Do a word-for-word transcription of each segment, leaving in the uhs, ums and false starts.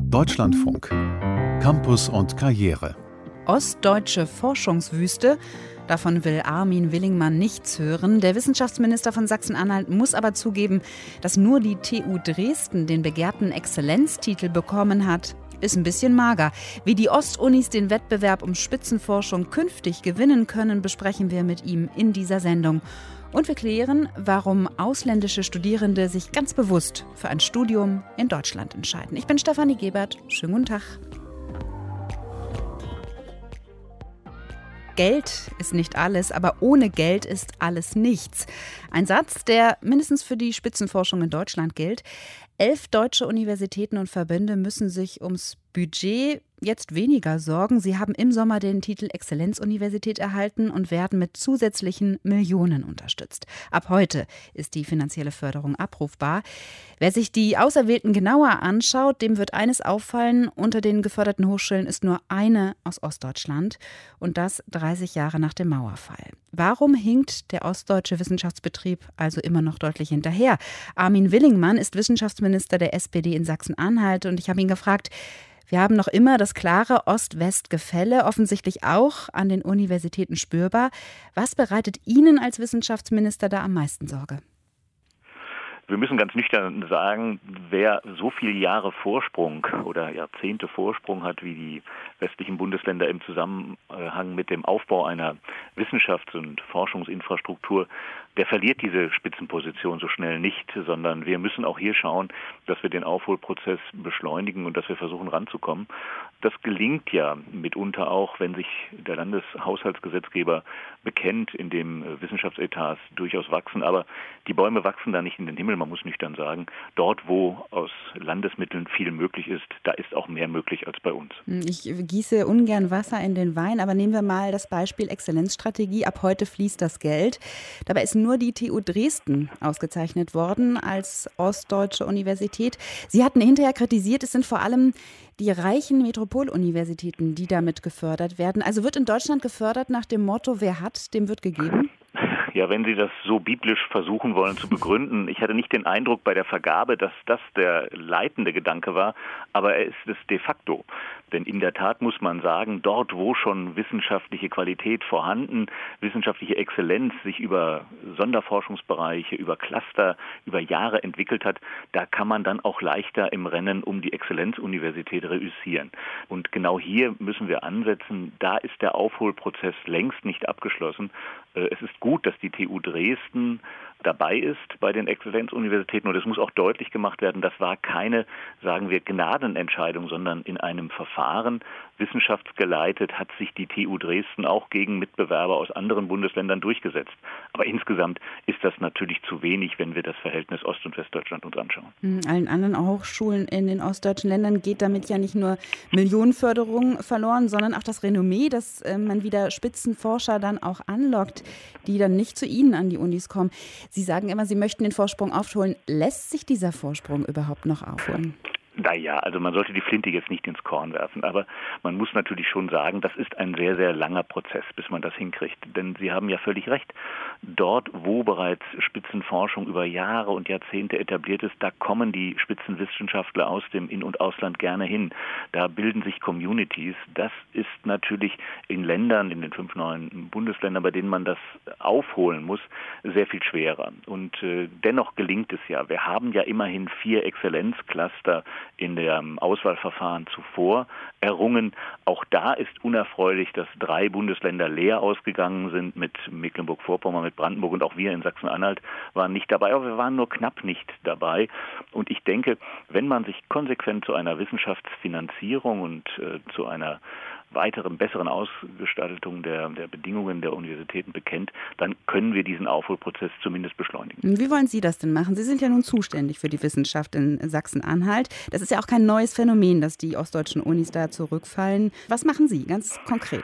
Deutschlandfunk. Campus und Karriere. Ostdeutsche Forschungswüste. Davon will Armin Willingmann nichts hören. Der Wissenschaftsminister von Sachsen-Anhalt muss aber zugeben, dass nur die T U Dresden den begehrten Exzellenztitel bekommen hat. Ist ein bisschen mager. Wie die Ostunis den Wettbewerb um Spitzenforschung künftig gewinnen können, besprechen wir mit ihm in dieser Sendung. Und wir klären, warum ausländische Studierende sich ganz bewusst für ein Studium in Deutschland entscheiden. Ich bin Stefanie Gebert. Schönen guten Tag. Geld ist nicht alles, aber ohne Geld ist alles nichts. Ein Satz, der mindestens für die Spitzenforschung in Deutschland gilt. Elf deutsche Universitäten und Verbände müssen sich ums Budget jetzt weniger sorgen. Sie haben im Sommer den Titel Exzellenzuniversität erhalten und werden mit zusätzlichen Millionen unterstützt. Ab heute ist die finanzielle Förderung abrufbar. Wer sich die Auserwählten genauer anschaut, dem wird eines auffallen: Unter den geförderten Hochschulen ist nur eine aus Ostdeutschland, und das dreißig Jahre nach dem Mauerfall. Warum hinkt der ostdeutsche Wissenschaftsbetrieb also immer noch deutlich hinterher? Armin Willingmann ist Wissenschaftsminister der S P D in Sachsen-Anhalt, und ich habe ihn gefragt: Wir haben noch immer das klare Ost-West-Gefälle, offensichtlich auch an den Universitäten spürbar. Was bereitet Ihnen als Wissenschaftsminister da am meisten Sorge? Wir müssen ganz nüchtern sagen, wer so viele Jahre Vorsprung oder Jahrzehnte Vorsprung hat wie die westlichen Bundesländer im Zusammenhang mit dem Aufbau einer Wissenschafts- und Forschungsinfrastruktur, der verliert diese Spitzenposition so schnell nicht, sondern wir müssen auch hier schauen, dass wir den Aufholprozess beschleunigen und dass wir versuchen ranzukommen. Das gelingt ja mitunter auch, wenn sich der Landeshaushaltsgesetzgeber bekennt, indem Wissenschaftsetats durchaus wachsen. Aber die Bäume wachsen da nicht in den Himmel, man muss nüchtern sagen. Dort, wo aus Landesmitteln viel möglich ist, da ist auch mehr möglich als bei uns. Ich gieße ungern Wasser in den Wein, aber nehmen wir mal das Beispiel Exzellenzstrategie. Ab heute fließt das Geld. Dabei ist nur die T U Dresden ausgezeichnet worden als ostdeutsche Universität. Sie hatten hinterher kritisiert, es sind vor allem die reichen Metropoluniversitäten, die damit gefördert werden. Also wird in Deutschland gefördert nach dem Motto: Wer hat, dem wird gegeben? Ja, wenn Sie das so biblisch versuchen wollen zu begründen. Ich hatte nicht den Eindruck bei der Vergabe, dass das der leitende Gedanke war, aber er ist es de facto. Denn in der Tat muss man sagen, dort, wo schon wissenschaftliche Qualität vorhanden, wissenschaftliche Exzellenz sich über Sonderforschungsbereiche, über Cluster, über Jahre entwickelt hat, da kann man dann auch leichter im Rennen um die Exzellenzuniversität reüssieren. Und genau hier müssen wir ansetzen. Da ist der Aufholprozess längst nicht abgeschlossen. Es ist gut, dass die T U Dresden dabei ist bei den Exzellenzuniversitäten, und es muss auch deutlich gemacht werden, das war keine, sagen wir, Gnadenentscheidung, sondern in einem Verfahren wissenschaftsgeleitet hat sich die T U Dresden auch gegen Mitbewerber aus anderen Bundesländern durchgesetzt. Aber insgesamt ist das natürlich zu wenig, wenn wir das Verhältnis Ost- und Westdeutschland uns anschauen. Allen anderen Hochschulen in den ostdeutschen Ländern geht damit ja nicht nur Millionenförderung verloren, sondern auch das Renommee, dass man wieder Spitzenforscher dann auch anlockt, die dann nicht zu Ihnen an die Unis kommen. Sie sagen immer, Sie möchten den Vorsprung aufholen. Lässt sich dieser Vorsprung überhaupt noch aufholen? Naja, also man sollte die Flinte jetzt nicht ins Korn werfen, aber man muss natürlich schon sagen, das ist ein sehr, sehr langer Prozess, bis man das hinkriegt. Denn Sie haben ja völlig recht, dort, wo bereits Spitzenforschung über Jahre und Jahrzehnte etabliert ist, da kommen die Spitzenwissenschaftler aus dem In- und Ausland gerne hin. Da bilden sich Communities. Das ist natürlich in Ländern, in den fünf neuen Bundesländern, bei denen man das aufholen muss, sehr viel schwerer. Und äh, dennoch gelingt es ja. Wir haben ja immerhin vier Exzellenzcluster in dem Auswahlverfahren zuvor errungen. Auch da ist unerfreulich, dass drei Bundesländer leer ausgegangen sind, mit Mecklenburg-Vorpommern, mit Brandenburg, und auch wir in Sachsen-Anhalt waren nicht dabei, aber wir waren nur knapp nicht dabei. Und ich denke, wenn man sich konsequent zu einer Wissenschaftsfinanzierung und äh, zu einer weiteren, besseren Ausgestaltung der, der Bedingungen der Universitäten bekennt, dann können wir diesen Aufholprozess zumindest beschleunigen. Wie wollen Sie das denn machen? Sie sind ja nun zuständig für die Wissenschaft in Sachsen-Anhalt. Das ist ja auch kein neues Phänomen, dass die ostdeutschen Unis da zurückfallen. Was machen Sie ganz konkret?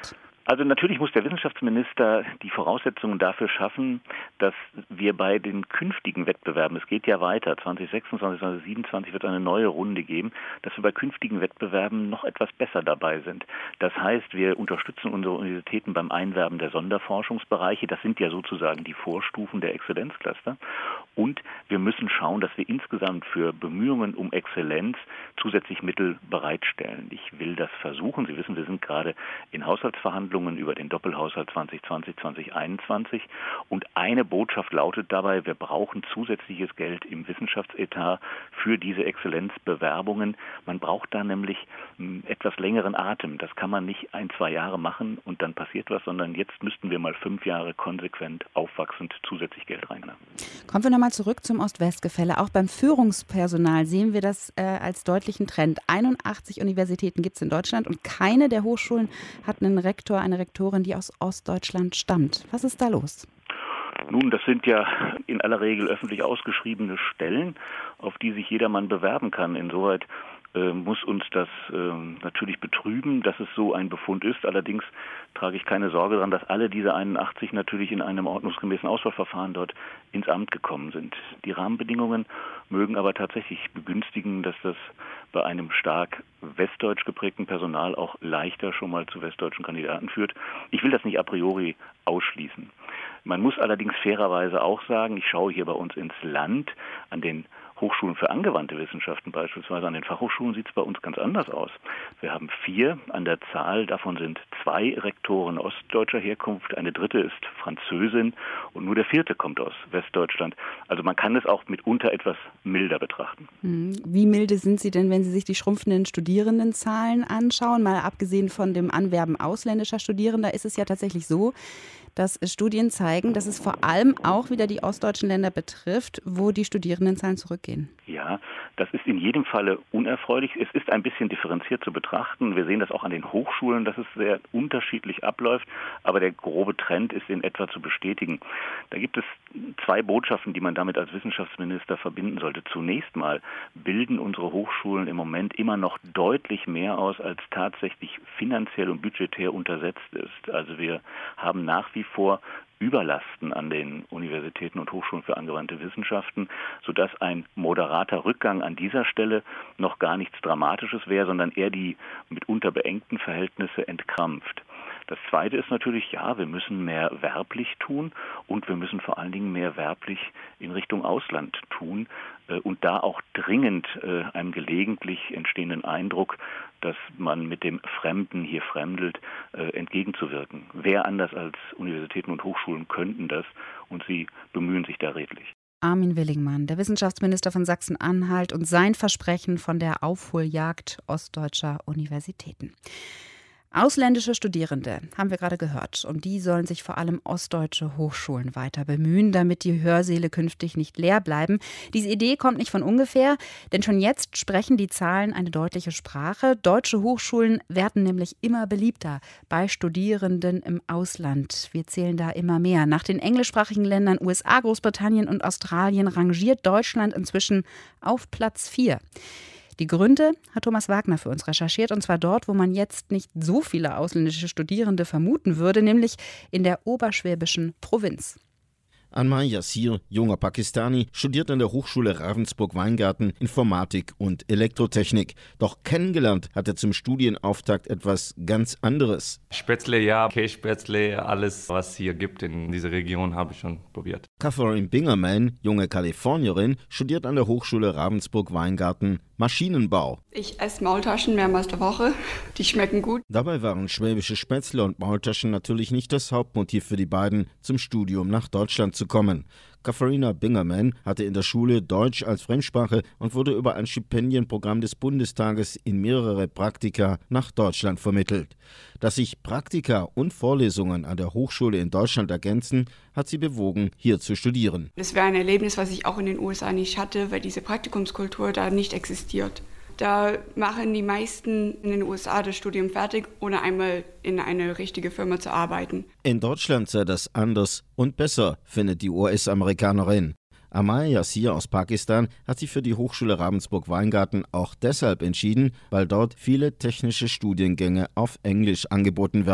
Also natürlich muss der Wissenschaftsminister die Voraussetzungen dafür schaffen, dass wir bei den künftigen Wettbewerben, es geht ja weiter, zwanzig sechsundzwanzig, zwanzig siebenundzwanzig wird es eine neue Runde geben, dass wir bei künftigen Wettbewerben noch etwas besser dabei sind. Das heißt, wir unterstützen unsere Universitäten beim Einwerben der Sonderforschungsbereiche, das sind ja sozusagen die Vorstufen der Exzellenzcluster. Und wir müssen schauen, dass wir insgesamt für Bemühungen um Exzellenz zusätzlich Mittel bereitstellen. Ich will das versuchen. Sie wissen, wir sind gerade in Haushaltsverhandlungen über den Doppelhaushalt zwanzig zwanzig, zwanzig einundzwanzig. Und eine Botschaft lautet dabei, wir brauchen zusätzliches Geld im Wissenschaftsetat für diese Exzellenzbewerbungen. Man braucht da nämlich m, etwas längeren Atem. Das kann man nicht ein, zwei Jahre machen und dann passiert was, sondern jetzt müssten wir mal fünf Jahre konsequent aufwachsend zusätzlich Geld reinnehmen. Kommen wir nochmal zurück zum Ost-West-Gefälle. Auch beim Führungspersonal sehen wir das äh, als deutlichen Trend. einundachtzig Universitäten gibt es in Deutschland und keine der Hochschulen hat einen Rektor, eine Rektorin, die aus Ostdeutschland stammt. Was ist da los? Nun, das sind ja in aller Regel öffentlich ausgeschriebene Stellen, auf die sich jedermann bewerben kann. Insoweit äh, muss uns das äh, natürlich betrüben, dass es so ein Befund ist. Allerdings trage ich keine Sorge daran, dass alle diese einundachtzig natürlich in einem ordnungsgemäßen Auswahlverfahren dort ins Amt gekommen sind. Die Rahmenbedingungen mögen aber tatsächlich begünstigen, dass das bei einem stark westdeutsch geprägten Personal auch leichter schon mal zu westdeutschen Kandidaten führt. Ich will das nicht a priori ausschließen. Man muss allerdings fairerweise auch sagen, ich schaue hier bei uns ins Land, an den Hochschulen für angewandte Wissenschaften beispielsweise, an den Fachhochschulen sieht es bei uns ganz anders aus. Wir haben vier an der Zahl, davon sind zwei Rektoren ostdeutscher Herkunft, eine dritte ist Französin und nur der vierte kommt aus Westdeutschland. Also man kann es auch mitunter etwas milder betrachten. Wie milde sind Sie denn, wenn Sie sich die schrumpfenden Studierendenzahlen anschauen? Mal abgesehen von dem Anwerben ausländischer Studierender ist es ja tatsächlich so, dass Studien zeigen, dass es vor allem auch wieder die ostdeutschen Länder betrifft, wo die Studierendenzahlen zurückgehen. Ja, das ist in jedem Falle unerfreulich. Es ist ein bisschen differenziert zu betrachten. Wir sehen das auch an den Hochschulen, dass es sehr unterschiedlich abläuft, aber der grobe Trend ist in etwa zu bestätigen. Da gibt es zwei Botschaften, die man damit als Wissenschaftsminister verbinden sollte. Zunächst mal bilden unsere Hochschulen im Moment immer noch deutlich mehr aus, als tatsächlich finanziell und budgetär untersetzt ist. Also wir haben nach wie vor Überlasten an den Universitäten und Hochschulen für angewandte Wissenschaften, sodass ein moderater Rückgang an dieser Stelle noch gar nichts Dramatisches wäre, sondern eher die mitunter beengten Verhältnisse entkrampft. Das Zweite ist natürlich, ja, wir müssen mehr werblich tun und wir müssen vor allen Dingen mehr werblich in Richtung Ausland tun äh, und da auch dringend äh, einem gelegentlich entstehenden Eindruck, dass man mit dem Fremden hier fremdelt, äh, entgegenzuwirken. Wer anders als Universitäten und Hochschulen könnten das und sie bemühen sich da redlich. Armin Willingmann, der Wissenschaftsminister von Sachsen-Anhalt und sein Versprechen von der Aufholjagd ostdeutscher Universitäten. Ausländische Studierende haben wir gerade gehört und die sollen sich vor allem ostdeutsche Hochschulen weiter bemühen, damit die Hörsäle künftig nicht leer bleiben. Diese Idee kommt nicht von ungefähr, denn schon jetzt sprechen die Zahlen eine deutliche Sprache. Deutsche Hochschulen werden nämlich immer beliebter bei Studierenden im Ausland. Wir zählen da immer mehr. Nach den englischsprachigen Ländern U S A, Großbritannien und Australien rangiert Deutschland inzwischen auf Platz vier. Die Gründe hat Thomas Wagner für uns recherchiert, und zwar dort, wo man jetzt nicht so viele ausländische Studierende vermuten würde, nämlich in der oberschwäbischen Provinz. Anmar Yassir, junger Pakistani, studiert an der Hochschule Ravensburg-Weingarten Informatik und Elektrotechnik. Doch kennengelernt hat er zum Studienauftakt etwas ganz anderes. Spätzle, ja, Kässpätzle, alles, was es hier gibt in dieser Region, habe ich schon probiert. Catherine Bingerman, junge Kalifornierin, studiert an der Hochschule Ravensburg-Weingarten Maschinenbau. Ich esse Maultaschen mehrmals der Woche. Die schmecken gut. Dabei waren schwäbische Spätzle und Maultaschen natürlich nicht das Hauptmotiv für die beiden, zum Studium nach Deutschland zu kommen. Katharina Bingerman hatte in der Schule Deutsch als Fremdsprache und wurde über ein Stipendienprogramm des Bundestages in mehrere Praktika nach Deutschland vermittelt. Dass sich Praktika und Vorlesungen an der Hochschule in Deutschland ergänzen, hat sie bewogen, hier zu studieren. Das wäre ein Erlebnis, was ich auch in den U S A nicht hatte, weil diese Praktikumskultur da nicht existiert. Da machen die meisten in den U S A das Studium fertig, ohne einmal in eine richtige Firma zu arbeiten. In Deutschland sei das anders und besser, findet die U S-Amerikanerin. Anmar Yassir aus Pakistan hat sich für die Hochschule Ravensburg-Weingarten auch deshalb entschieden, weil dort viele technische Studiengänge auf Englisch angeboten werden.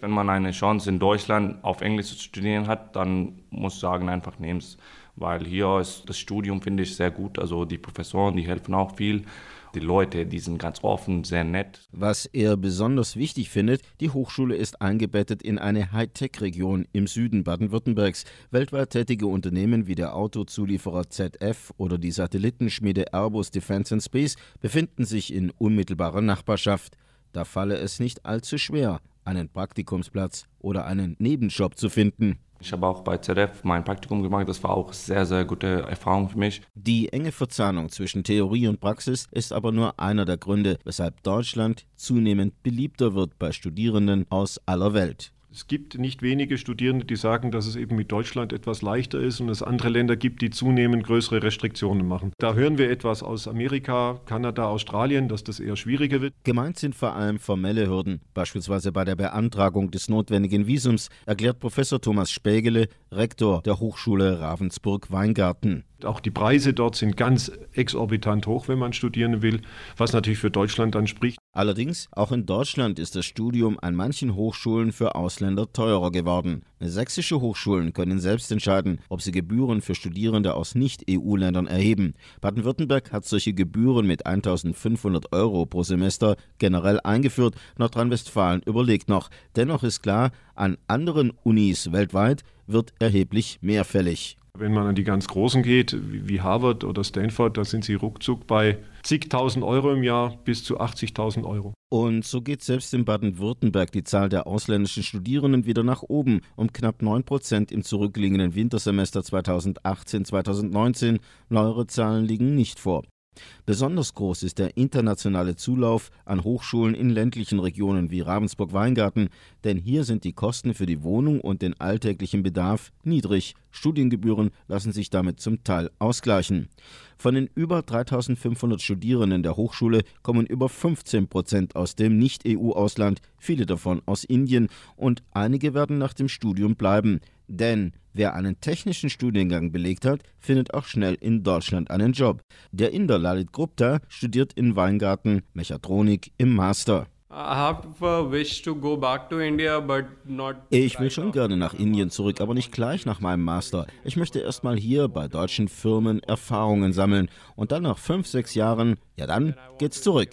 Wenn man eine Chance in Deutschland auf Englisch zu studieren hat, dann muss ich sagen, einfach nehmen es. Weil hier ist das Studium, finde ich, sehr gut. Also die Professoren, die helfen auch viel. Die Leute, die sind ganz offen, sehr nett. Was er besonders wichtig findet, die Hochschule ist eingebettet in eine Hightech-Region im Süden Baden-Württembergs. Weltweit tätige Unternehmen wie der Autozulieferer Z F oder die Satellitenschmiede Airbus Defence and Space befinden sich in unmittelbarer Nachbarschaft. Da falle es nicht allzu schwer, einen Praktikumsplatz oder einen Nebenjob zu finden. Ich habe auch bei Z F mein Praktikum gemacht, das war auch sehr, sehr gute Erfahrung für mich. Die enge Verzahnung zwischen Theorie und Praxis ist aber nur einer der Gründe, weshalb Deutschland zunehmend beliebter wird bei Studierenden aus aller Welt. Es gibt nicht wenige Studierende, die sagen, dass es eben mit Deutschland etwas leichter ist und es andere Länder gibt, die zunehmend größere Restriktionen machen. Da hören wir etwas aus Amerika, Kanada, Australien, dass das eher schwieriger wird. Gemeint sind vor allem formelle Hürden, beispielsweise bei der Beantragung des notwendigen Visums, erklärt Professor Thomas Spägele, Rektor der Hochschule Ravensburg-Weingarten. Auch die Preise dort sind ganz exorbitant hoch, wenn man studieren will, was natürlich für Deutschland dann spricht. Allerdings, auch in Deutschland ist das Studium an manchen Hochschulen für Ausländer teurer geworden. Sächsische Hochschulen können selbst entscheiden, ob sie Gebühren für Studierende aus Nicht-E U-Ländern erheben. Baden-Württemberg hat solche Gebühren mit eintausendfünfhundert Euro pro Semester generell eingeführt. Nordrhein-Westfalen überlegt noch. Dennoch ist klar, an anderen Unis weltweit wird erheblich mehr fällig. Wenn man an die ganz Großen geht, wie Harvard oder Stanford, da sind sie ruckzuck bei zigtausend Euro im Jahr bis zu achtzigtausend Euro. Und so geht selbst in Baden-Württemberg die Zahl der ausländischen Studierenden wieder nach oben, um knapp neun Prozent im zurückliegenden Wintersemester zweitausendachtzehn zweitausendneunzehn. Neuere Zahlen liegen nicht vor. Besonders groß ist der internationale Zulauf an Hochschulen in ländlichen Regionen wie Ravensburg-Weingarten, denn hier sind die Kosten für die Wohnung und den alltäglichen Bedarf niedrig. Studiengebühren lassen sich damit zum Teil ausgleichen. Von den über dreitausendfünfhundert Studierenden der Hochschule kommen über fünfzehn Prozent aus dem Nicht-E U-Ausland, viele davon aus Indien, und einige werden nach dem Studium bleiben. Denn wer einen technischen Studiengang belegt hat, findet auch schnell in Deutschland einen Job. Der Inder Lalit Gupta studiert in Weingarten Mechatronik im Master. Ich will schon gerne nach Indien zurück, aber nicht gleich nach meinem Master. Ich möchte erst mal hier bei deutschen Firmen Erfahrungen sammeln und dann nach fünf, sechs Jahren, ja dann geht's zurück.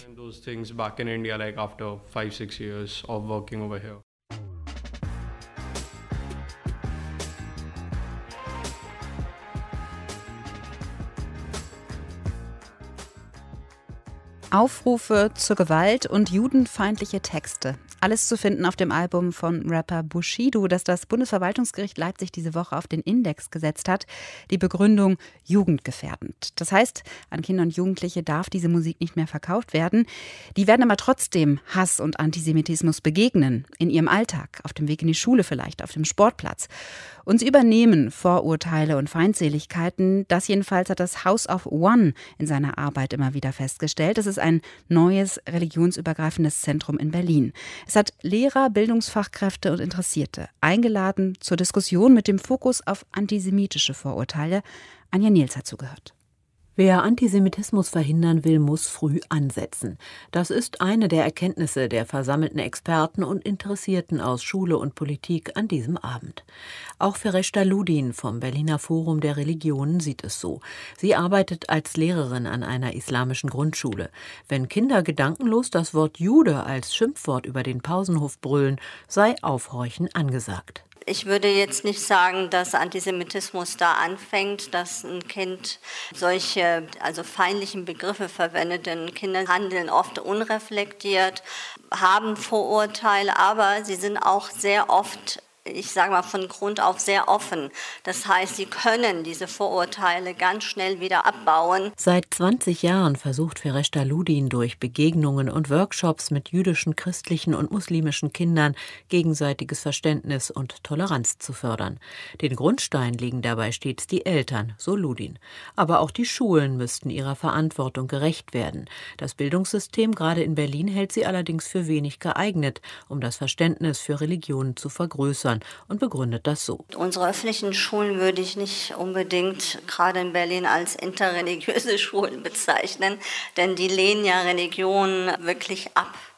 Aufrufe zur Gewalt und judenfeindliche Texte. Alles zu finden auf dem Album von Rapper Bushido, das das Bundesverwaltungsgericht Leipzig diese Woche auf den Index gesetzt hat. Die Begründung: jugendgefährdend. Das heißt, an Kinder und Jugendliche darf diese Musik nicht mehr verkauft werden. Die werden aber trotzdem Hass und Antisemitismus begegnen. In ihrem Alltag, auf dem Weg in die Schule vielleicht, auf dem Sportplatz. Und sie übernehmen Vorurteile und Feindseligkeiten. Das jedenfalls hat das House of One in seiner Arbeit immer wieder festgestellt. Es ist ein neues religionsübergreifendes Zentrum in Berlin. Es hat Lehrer, Bildungsfachkräfte und Interessierte eingeladen zur Diskussion mit dem Fokus auf antisemitische Vorurteile. Anja Niels hat zugehört. Wer Antisemitismus verhindern will, muss früh ansetzen. Das ist eine der Erkenntnisse der versammelten Experten und Interessierten aus Schule und Politik an diesem Abend. Auch Fereshta Ludin vom Berliner Forum der Religionen sieht es so. Sie arbeitet als Lehrerin an einer islamischen Grundschule. Wenn Kinder gedankenlos das Wort Jude als Schimpfwort über den Pausenhof brüllen, sei Aufhorchen angesagt. Ich würde jetzt nicht sagen, dass Antisemitismus da anfängt, dass ein Kind solche, also feindlichen Begriffe verwendet, denn Kinder handeln oft unreflektiert, haben Vorurteile, aber sie sind auch sehr oft, ich sage mal, von Grund auf sehr offen. Das heißt, sie können diese Vorurteile ganz schnell wieder abbauen. Seit zwanzig Jahren versucht Fereshta Ludin durch Begegnungen und Workshops mit jüdischen, christlichen und muslimischen Kindern gegenseitiges Verständnis und Toleranz zu fördern. Den Grundstein legen dabei stets die Eltern, so Ludin. Aber auch die Schulen müssten ihrer Verantwortung gerecht werden. Das Bildungssystem gerade in Berlin hält sie allerdings für wenig geeignet, um das Verständnis für Religionen zu vergrößern, und begründet das so. Unsere öffentlichen Schulen würde ich nicht unbedingt gerade in Berlin als interreligiöse Schulen bezeichnen, denn die lehnen ja Religion wirklich ab.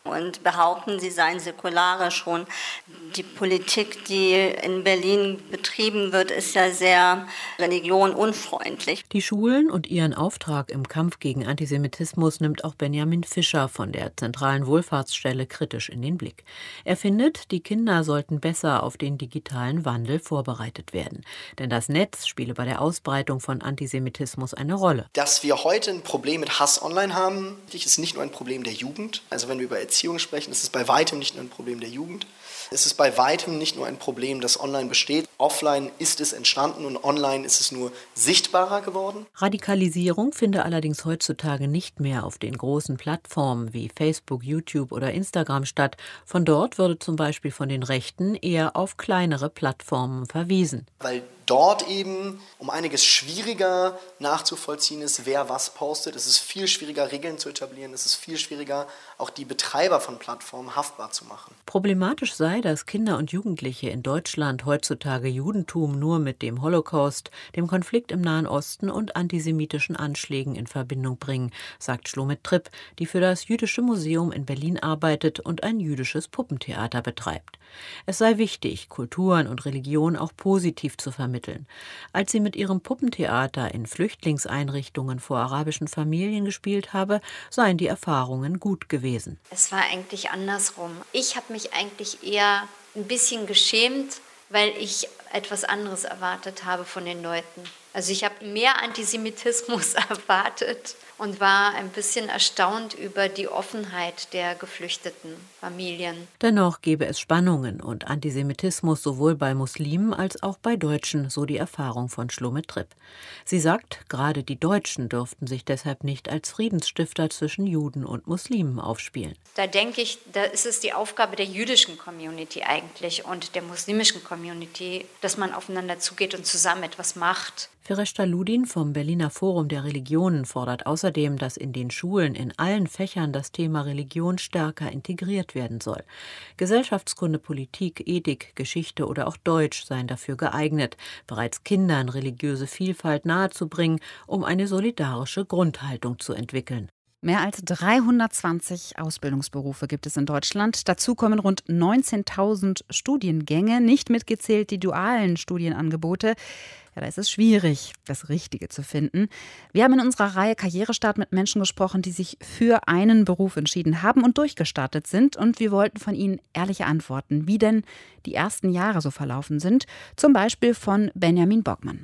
und behaupten, sie seien säkularisch. Und die Politik, die in Berlin betrieben wird, ist ja sehr religionunfreundlich. Die Schulen und ihren Auftrag im Kampf gegen Antisemitismus nimmt auch Benjamin Fischer von der Zentralen Wohlfahrtsstelle kritisch in den Blick. Er findet, die Kinder sollten besser auf den digitalen Wandel vorbereitet werden. Denn das Netz spiele bei der Ausbreitung von Antisemitismus eine Rolle. Dass wir heute ein Problem mit Hass online haben, ist nicht nur ein Problem der Jugend. Also wenn wir über Erziehung sprechen, ist es bei weitem nicht nur ein Problem der Jugend. Es ist bei weitem nicht nur ein Problem, das online besteht. Offline ist es entstanden und online ist es nur sichtbarer geworden. Radikalisierung finde allerdings heutzutage nicht mehr auf den großen Plattformen wie Facebook, YouTube oder Instagram statt. Von dort würde zum Beispiel von den Rechten eher auf kleinere Plattformen verwiesen. Weil dort eben um einiges schwieriger nachzuvollziehen ist, wer was postet. Es ist viel schwieriger, Regeln zu etablieren. Es ist viel schwieriger, auch die Betreiber von Plattformen haftbar zu machen. Problematisch sei, dass Kinder und Jugendliche in Deutschland heutzutage Judentum nur mit dem Holocaust, dem Konflikt im Nahen Osten und antisemitischen Anschlägen in Verbindung bringen, sagt Shlomit Tripp, die für das Jüdische Museum in Berlin arbeitet und ein jüdisches Puppentheater betreibt. Es sei wichtig, Kulturen und Religion auch positiv zu vermitteln. Als sie mit ihrem Puppentheater in Flüchtlingseinrichtungen vor arabischen Familien gespielt habe, seien die Erfahrungen gut gewesen. Es war eigentlich andersrum. Ich habe mich eigentlich eher ein bisschen geschämt, weil ich etwas anderes erwartet habe von den Leuten. Also ich habe mehr Antisemitismus erwartet und war ein bisschen erstaunt über die Offenheit der geflüchteten Familien. Dennoch gebe es Spannungen und Antisemitismus sowohl bei Muslimen als auch bei Deutschen, so die Erfahrung von Shlomit Tripp. Sie sagt, gerade die Deutschen dürften sich deshalb nicht als Friedensstifter zwischen Juden und Muslimen aufspielen. Da denke ich, da ist es die Aufgabe der jüdischen Community eigentlich und der muslimischen Community, dass man aufeinander zugeht und zusammen etwas macht. Firesh Ludin vom Berliner Forum der Religionen fordert außerdem, dass in den Schulen in allen Fächern das Thema Religion stärker integriert werden soll. Gesellschaftskunde, Politik, Ethik, Geschichte oder auch Deutsch seien dafür geeignet, bereits Kindern religiöse Vielfalt nahezubringen, um eine solidarische Grundhaltung zu entwickeln. Mehr als dreihundertzwanzig Ausbildungsberufe gibt es in Deutschland. Dazu kommen rund neunzehntausend Studiengänge, nicht mitgezählt die dualen Studienangebote. Ja, da ist es schwierig, das Richtige zu finden. Wir haben in unserer Reihe Karrierestart mit Menschen gesprochen, die sich für einen Beruf entschieden haben und durchgestartet sind. Und wir wollten von ihnen ehrliche Antworten, wie denn die ersten Jahre so verlaufen sind. Zum Beispiel von Benjamin Borgmann.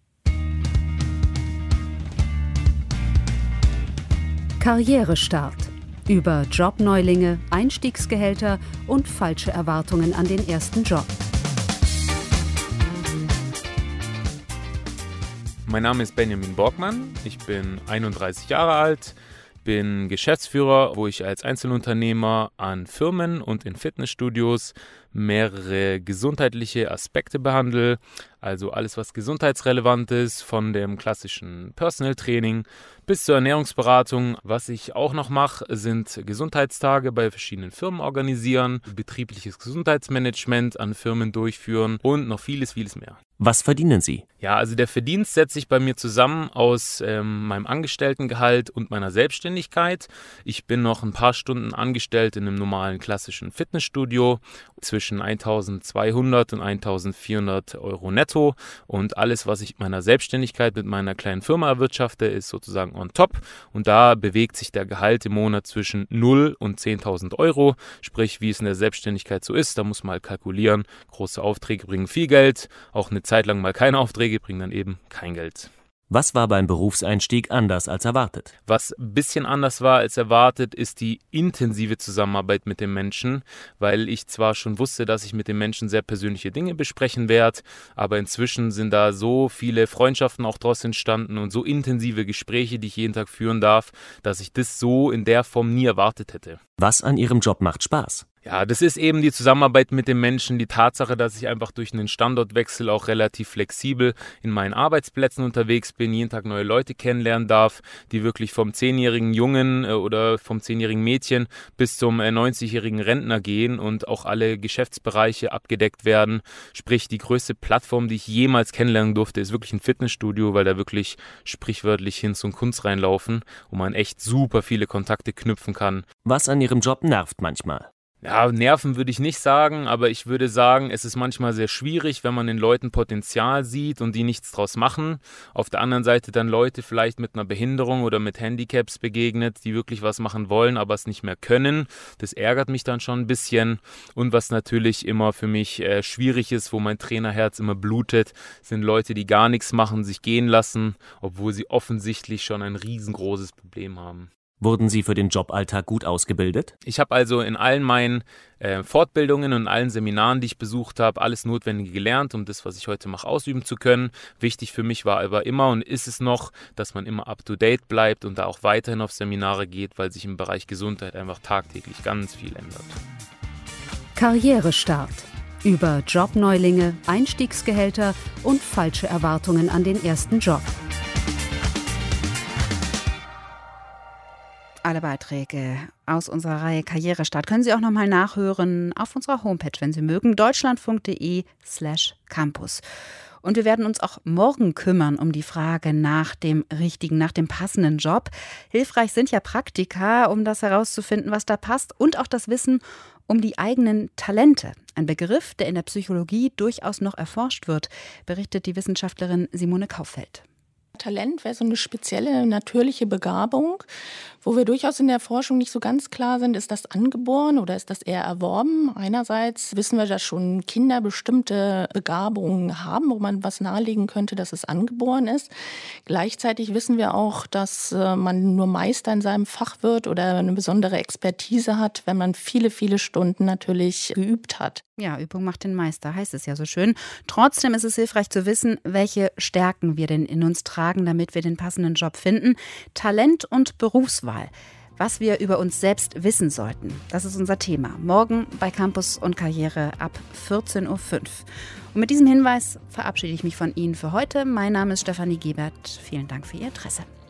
Karrierestart. Über Jobneulinge, Einstiegsgehälter und falsche Erwartungen an den ersten Job. Mein Name ist Benjamin Borgmann, ich bin einunddreißig Jahre alt, bin Geschäftsführer, wo ich als Einzelunternehmer an Firmen und in Fitnessstudios mehrere gesundheitliche Aspekte behandle, also alles, was gesundheitsrelevant ist, von dem klassischen Personal Training bis zur Ernährungsberatung. Was ich auch noch mache, sind Gesundheitstage bei verschiedenen Firmen organisieren, betriebliches Gesundheitsmanagement an Firmen durchführen und noch vieles, vieles mehr. Was verdienen Sie? Ja, also der Verdienst setzt sich bei mir zusammen aus ähm, meinem Angestelltengehalt und meiner Selbstständigkeit. Ich bin noch ein paar Stunden angestellt in einem normalen klassischen Fitnessstudio, zwischen eintausendzweihundert und eintausendvierhundert Euro netto, und alles, was ich mit meiner Selbstständigkeit mit meiner kleinen Firma erwirtschafte, ist sozusagen on top, und da bewegt sich der Gehalt im Monat zwischen null und zehntausend Euro, sprich wie es in der Selbstständigkeit so ist, da muss man halt kalkulieren, große Aufträge bringen viel Geld, auch eine Zeit lang mal keine Aufträge bringen dann eben kein Geld. Was war beim Berufseinstieg anders als erwartet? Was ein bisschen anders war als erwartet, ist die intensive Zusammenarbeit mit den Menschen, weil ich zwar schon wusste, dass ich mit den Menschen sehr persönliche Dinge besprechen werde, aber inzwischen sind da so viele Freundschaften auch daraus entstanden und so intensive Gespräche, die ich jeden Tag führen darf, dass ich das so in der Form nie erwartet hätte. Was an Ihrem Job macht Spaß? Ja, das ist eben die Zusammenarbeit mit den Menschen, die Tatsache, dass ich einfach durch einen Standortwechsel auch relativ flexibel in meinen Arbeitsplätzen unterwegs bin, jeden Tag neue Leute kennenlernen darf, die wirklich vom zehnjährigen Jungen oder vom zehnjährigen Mädchen bis zum neunzigjährigen Rentner gehen und auch alle Geschäftsbereiche abgedeckt werden. Sprich, die größte Plattform, die ich jemals kennenlernen durfte, ist wirklich ein Fitnessstudio, weil da wirklich sprichwörtlich hin zum Kunst reinlaufen, wo man echt super viele Kontakte knüpfen kann. Was an Ihrem Job nervt manchmal? Ja, nerven würde ich nicht sagen, aber ich würde sagen, es ist manchmal sehr schwierig, wenn man in Leuten Potenzial sieht und die nichts draus machen. Auf der anderen Seite dann Leute vielleicht mit einer Behinderung oder mit Handicaps begegnet, die wirklich was machen wollen, aber es nicht mehr können. Das ärgert mich dann schon ein bisschen. Und was natürlich immer für mich äh, schwierig ist, wo mein Trainerherz immer blutet, sind Leute, die gar nichts machen, sich gehen lassen, obwohl sie offensichtlich schon ein riesengroßes Problem haben. Wurden Sie für den Joballtag gut ausgebildet? Ich habe also in allen meinen äh, Fortbildungen und allen Seminaren, die ich besucht habe, alles Notwendige gelernt, um das, was ich heute mache, ausüben zu können. Wichtig für mich war aber immer und ist es noch, dass man immer up-to-date bleibt und da auch weiterhin auf Seminare geht, weil sich im Bereich Gesundheit einfach tagtäglich ganz viel ändert. Karrierestart. Über Jobneulinge, Einstiegsgehälter und falsche Erwartungen an den ersten Job. Alle Beiträge aus unserer Reihe Karrierestart können Sie auch nochmal nachhören auf unserer Homepage, wenn Sie mögen, deutschlandfunk.de slash campus. Und wir werden uns auch morgen kümmern um die Frage nach dem richtigen, nach dem passenden Job. Hilfreich sind ja Praktika, um das herauszufinden, was da passt, und auch das Wissen um die eigenen Talente. Ein Begriff, der in der Psychologie durchaus noch erforscht wird, berichtet die Wissenschaftlerin Simone Kauffeld. Talent wäre so eine spezielle, natürliche Begabung, wo wir durchaus in der Forschung nicht so ganz klar sind, ist das angeboren oder ist das eher erworben? Einerseits wissen wir, dass schon Kinder bestimmte Begabungen haben, wo man was nahelegen könnte, dass es angeboren ist. Gleichzeitig wissen wir auch, dass man nur Meister in seinem Fach wird oder eine besondere Expertise hat, wenn man viele, viele Stunden natürlich geübt hat. Ja, Übung macht den Meister, heißt es ja so schön. Trotzdem ist es hilfreich zu wissen, welche Stärken wir denn in uns tragen, damit wir den passenden Job finden. Talent und Berufswahl. Was wir über uns selbst wissen sollten, das ist unser Thema. Morgen bei Campus und Karriere ab vierzehn Uhr fünf. Und mit diesem Hinweis verabschiede ich mich von Ihnen für heute. Mein Name ist Stefanie Gebert. Vielen Dank für Ihr Interesse.